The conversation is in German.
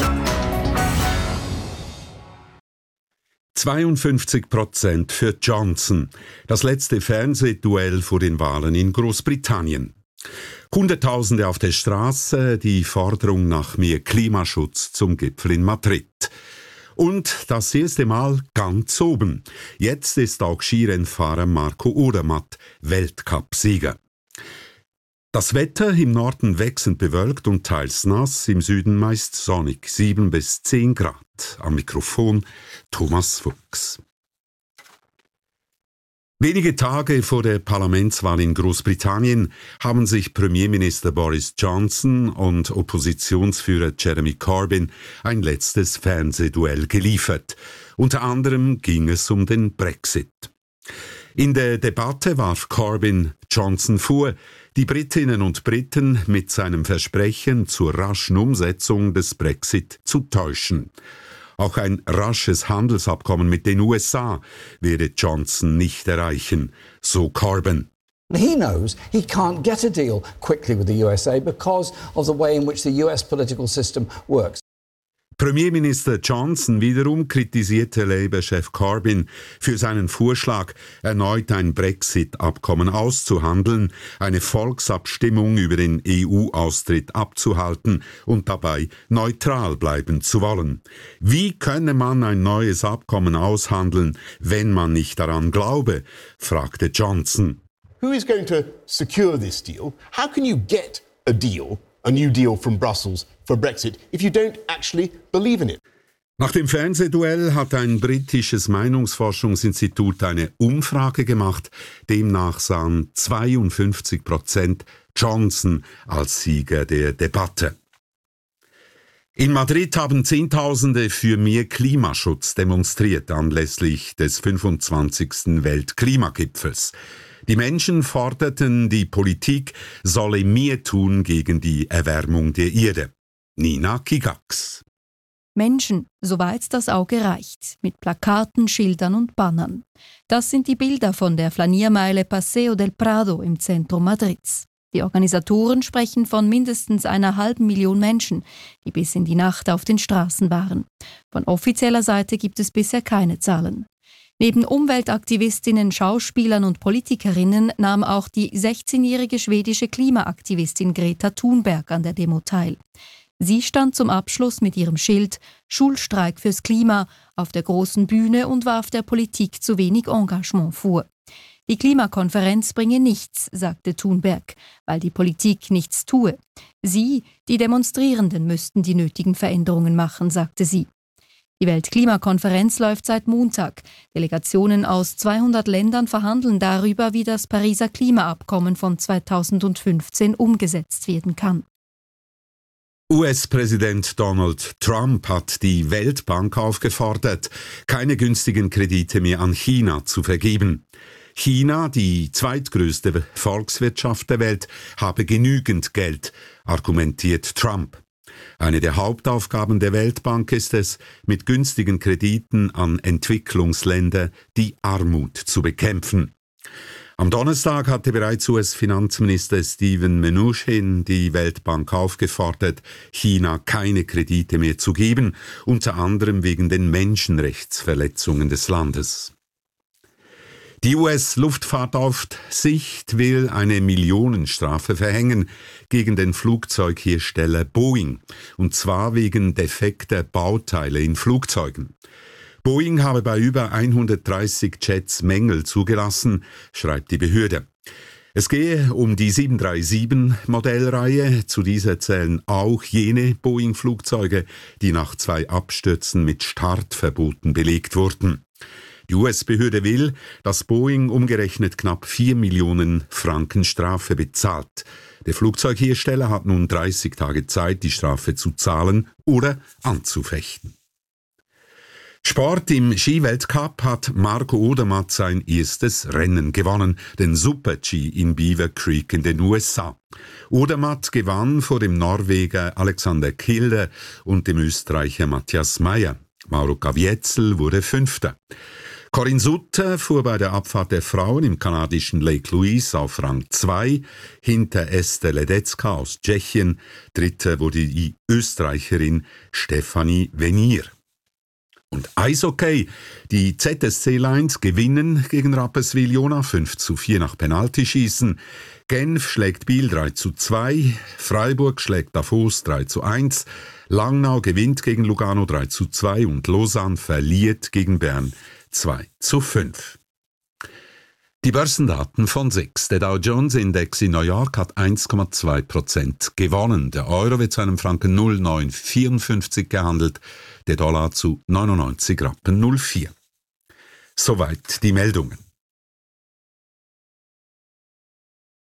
%52 für Johnson. Das letzte Fernsehduell vor den Wahlen in Großbritannien. Hunderttausende auf der Straße, die Forderung nach mehr Klimaschutz zum Gipfel in Madrid. Und das erste Mal ganz oben. Jetzt ist auch Skirennfahrer Marco Odermatt Weltcupsieger. Das Wetter im Norden wechselnd bewölkt und teils nass, im Süden meist sonnig, 7 bis 10 Grad. Am Mikrofon Thomas Fuchs. Wenige Tage vor der Parlamentswahl in Großbritannien haben sich Premierminister Boris Johnson und Oppositionsführer Jeremy Corbyn ein letztes Fernsehduell geliefert. Unter anderem ging es um den Brexit. In der Debatte warf Corbyn Johnson vor, die Britinnen und Briten mit seinem Versprechen zur raschen Umsetzung des Brexit zu täuschen. Auch ein rasches Handelsabkommen mit den USA werde Johnson nicht erreichen, so Corbyn. He knows he can't get a deal quickly with the USA because of the way in which the US political system works. Premierminister Johnson wiederum kritisierte Labour-Chef Corbyn für seinen Vorschlag, erneut ein Brexit-Abkommen auszuhandeln, eine Volksabstimmung über den EU-Austritt abzuhalten und dabei neutral bleiben zu wollen. Wie könne man ein neues Abkommen aushandeln, wenn man nicht daran glaube, fragte Johnson. Who is going to secure this deal? How can you get a deal? A new deal from Brussels for Brexit if you don't actually believe in it? Nach dem Fernsehduell hat ein britisches Meinungsforschungsinstitut eine Umfrage gemacht. Demnach sahen 52% Johnson als Sieger der Debatte. In Madrid haben Zehntausende für mehr Klimaschutz demonstriert anlässlich des 25. Weltklimagipfels. Die Menschen forderten, die Politik solle mehr tun gegen die Erwärmung der Erde. Nina Kigax. Menschen, soweit das Auge reicht, mit Plakaten, Schildern und Bannern. Das sind die Bilder von der Flaniermeile Paseo del Prado im Zentrum Madrids. Die Organisatoren sprechen von mindestens 500.000 Menschen, die bis in die Nacht auf den Straßen waren. Von offizieller Seite gibt es bisher keine Zahlen. Neben Umweltaktivistinnen, Schauspielern und Politikerinnen nahm auch die 16-jährige schwedische Klimaaktivistin Greta Thunberg an der Demo teil. Sie stand zum Abschluss mit ihrem Schild »Schulstreik fürs Klima« auf der großen Bühne und warf der Politik zu wenig Engagement vor. Die Klimakonferenz bringe nichts, sagte Thunberg, weil die Politik nichts tue. Sie, die Demonstrierenden, müssten die nötigen Veränderungen machen, sagte sie. Die Weltklimakonferenz läuft seit Montag. Delegationen aus 200 Ländern verhandeln darüber, wie das Pariser Klimaabkommen von 2015 umgesetzt werden kann. US-Präsident Donald Trump hat die Weltbank aufgefordert, keine günstigen Kredite mehr an China zu vergeben. China, die zweitgrößte Volkswirtschaft der Welt, habe genügend Geld, argumentiert Trump. Eine der Hauptaufgaben der Weltbank ist es, mit günstigen Krediten an Entwicklungsländer die Armut zu bekämpfen. Am Donnerstag hatte bereits US-Finanzminister Steven Mnuchin die Weltbank aufgefordert, China keine Kredite mehr zu geben, unter anderem wegen den Menschenrechtsverletzungen des Landes. Die US-Luftfahrtaufsicht will eine Millionenstrafe verhängen gegen den Flugzeughersteller Boeing, und zwar wegen defekter Bauteile in Flugzeugen. Boeing habe bei über 130 Jets Mängel zugelassen, schreibt die Behörde. Es gehe um die 737-Modellreihe. Zu dieser zählen auch jene Boeing-Flugzeuge, die nach 2 Abstürzen mit Startverboten belegt wurden. Die US-Behörde will, dass Boeing umgerechnet knapp 4 Millionen Franken Strafe bezahlt. Der Flugzeughersteller hat nun 30 Tage Zeit, die Strafe zu zahlen oder anzufechten. Sport im Skiweltcup hat Marco Odermatt sein erstes Rennen gewonnen, den Super-G in Beaver Creek in den USA. Odermatt gewann vor dem Norweger Alexander Kilde und dem Österreicher Matthias Mayr. Mauro Caviezel wurde Fünfter. Corinne Sutter fuhr bei der Abfahrt der Frauen im kanadischen Lake Louise auf Rang 2, hinter Esther Ledetzka aus Tschechien. Dritte wurde die Österreicherin Stefanie Venier. Und Eishockey. Die ZSC Lions gewinnen gegen Rapperswil-Jona 5:4 nach Penaltyschießen. Genf schlägt Biel 3:2, Freiburg schlägt Davos 3:1, Langnau gewinnt gegen Lugano 3:2 und Lausanne verliert gegen Bern 2:5. Die Börsendaten von SIX. Der Dow Jones Index in New York hat 1,2% gewonnen. Der Euro wird zu einem Franken 0,954 gehandelt, der Dollar zu 99,04 Rappen. Soweit die Meldungen.